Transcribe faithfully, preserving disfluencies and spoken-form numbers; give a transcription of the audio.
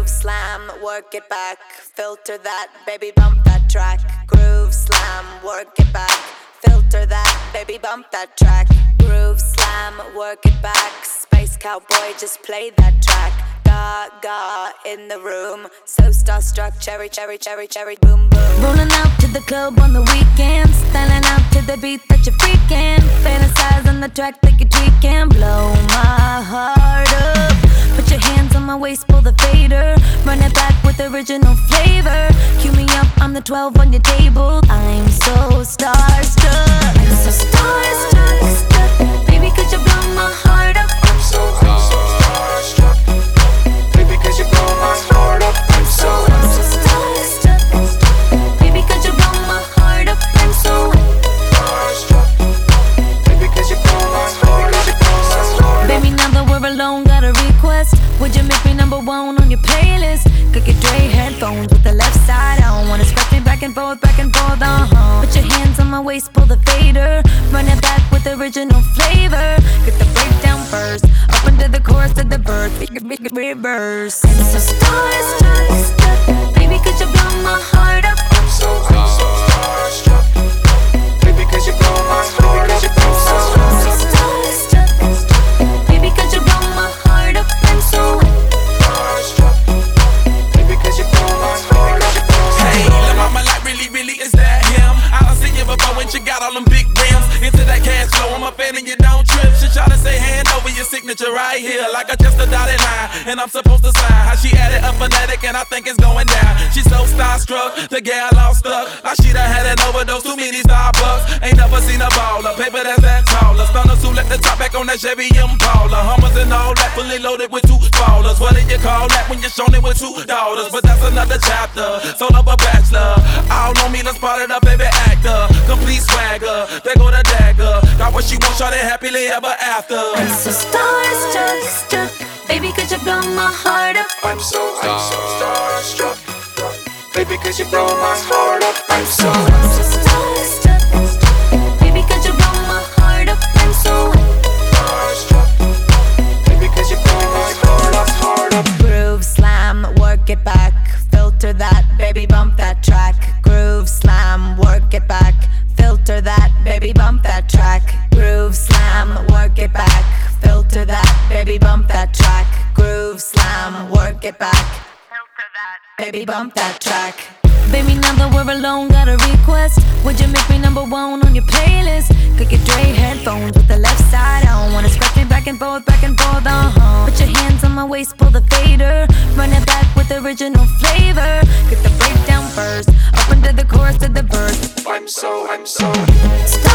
Groove slam, work it back. Filter that, baby, bump that track. Groove slam, work it back. Filter that, baby, bump that track. Groove slam, work it back. Space cowboy, just play that track. Gaga in the room, so starstruck, cherry, cherry, cherry, cherry, boom, boom. Rolling out to the club on the weekend, styling out to the beat that you're freaking. Fantasize on the track that you're tweaking. Blow my heart up. Put your hands on my waist, pull the fader. Run it back with original flavor. Cue me up, I'm the twelve on your table. I'm so starstruck. I'm so starstruck, stuck. Baby, could you blow my heart up? I'm so, I'm so starstruck. Baby, could you blow my heart up? I'm so, I'm so starstruck. Baby, could you blow my heart up? I'm so starstruck. Baby, could you blow my heart up? Baby, now that we're alone, got a request. Would you make me number one on your playlist? Could get Dre headphones with the left side on. Wanna scratch me back and forth, back and forth, uh-huh. Put your hands on my waist, pull the fader. Run it back with original flavor. Get the breakdown first, up into the chorus to the verse. Reverse. I'm so starstruck, stuck. Baby, could you blow my heart up? I'm so, I'm so starstruck. Baby, could you blow my heart up? I'm so, I'm so starstruck. Baby, could you blow my heart up? I'm so starstruck. Baby, could you blow my heart up? Hey, la mama, like really, really, is that him? I done seen you before when she got all them big rims. Into that cash flow, I'm a fan and you don't trip. She try to say hand over your signature right here, like I just a dotted line, and I'm supposed to sign. How she added a phonetic and I think it's going down. She's so starstruck, the gal all stuck. Like she done had an overdose, too many Starbucks. Ain't never seen a baller, paper that's that taller. Stunners who let the top back on that Chevy Impala. Hummers and all that, fully loaded with two spoilers. What do you call that when you're shown it with two daughters? But that's another chapter, soul of a bachelor. All on me, done spotted a baby actor. Complete swagger, they go the dagger. Got what she wants, shawty happily ever after. I'm so starstruck, stuck. Baby, could you blow my heart up? I'm so, I'm so starstruck. Baby, could you blow my heart up? I'm so, I'm so starstruck. Baby, could you blow my heart up? I'm so starstruck. Baby, could you blow my heart up, heart up? Groove slam, work it back. Filter that, baby, bump that track. Groove slam, work it back. Filter that, baby, bump that track. Groove slam, work it back. Filter that, baby, bump that track. Groove slam, work it back. Filter that, baby, bump that track. Baby, now that we're alone, got a request. Would you make me number one on your playlist? Could get Dre headphones with the left side on. Wanna scratch me back and forth, back and forth, uh-huh. Put your hands on my waist, pull the fader. Run it back with original flavor. Get the breakdown first, up into the chorus to the verse. I'm so, I'm so